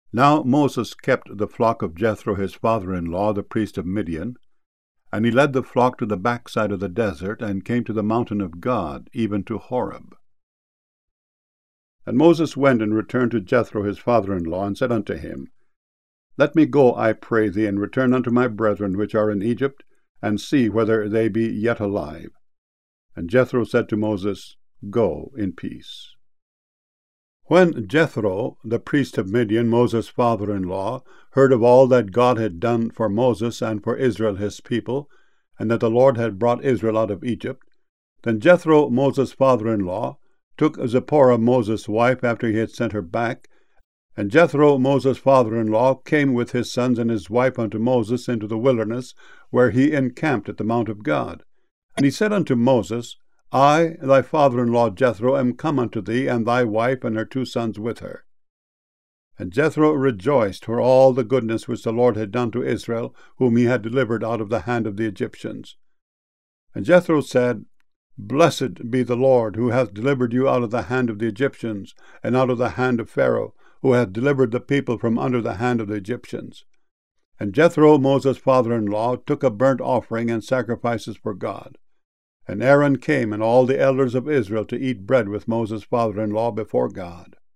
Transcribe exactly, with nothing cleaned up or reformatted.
Now Moses kept the flock of Jethro his father-in-law, the priest of Midian, and he led the flock to the backside of the desert, and came to the mountain of God, even to Horeb. And Moses went and returned to Jethro his father-in-law, and said unto him, Let me go, I pray thee, and return unto my brethren which are in Egypt, and see whether they be yet alive. And Jethro said to Moses, Go in peace. When Jethro, the priest of Midian, Moses' father-in-law, heard of all that God had done for Moses and for Israel his people, and that the Lord had brought Israel out of Egypt, then Jethro, Moses' father-in-law, took Zipporah, Moses' wife, after he had sent her back. And Jethro, Moses' father-in-law, came with his sons and his wife unto Moses into the wilderness, where he encamped at the mount of God. And he said unto Moses, I, thy father-in-law Jethro, am come unto thee, and thy wife and her two sons with her. And Jethro rejoiced for all the goodness which the Lord had done to Israel, whom he had delivered out of the hand of the Egyptians. And Jethro said, Blessed be the Lord, who hath delivered you out of the hand of the Egyptians, and out of the hand of Pharaoh, who hath delivered the people from under the hand of the Egyptians. And Jethro, Moses' father-in-law, took a burnt offering and sacrifices for God. And Aaron came, and all the elders of Israel, to eat bread with Moses' father-in-law before God.